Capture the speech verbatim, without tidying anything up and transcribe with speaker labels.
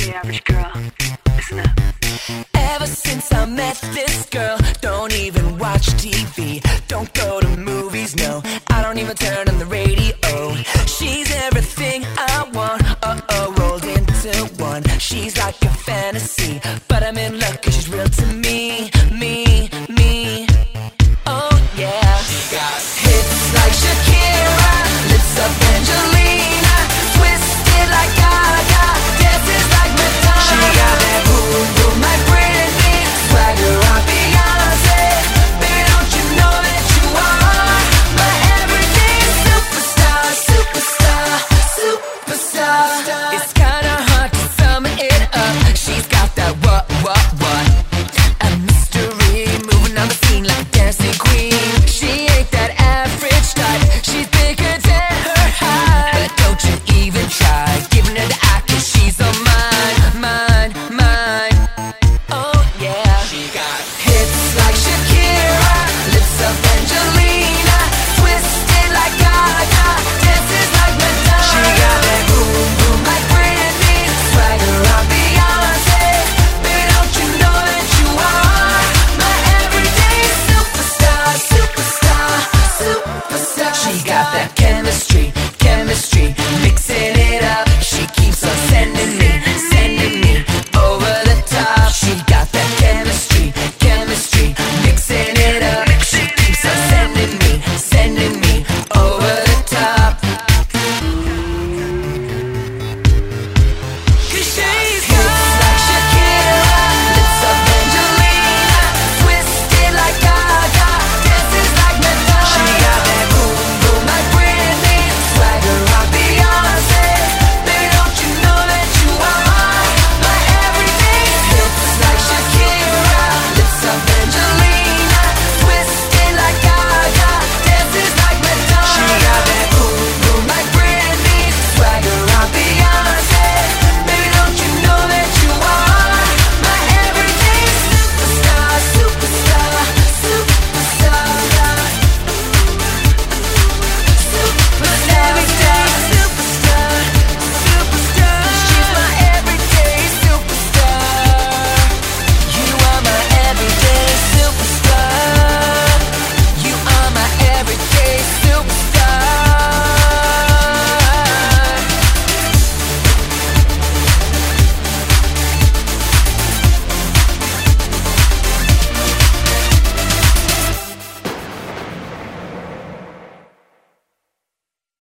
Speaker 1: the average girl, isn't it?
Speaker 2: Ever since I met this girl, don't even watch T V, don't go to movies, no, I don't even turn on the radio. She's everything I want, uh-oh, rolled into one. She's like a fantasy, but I'm in luck 'cause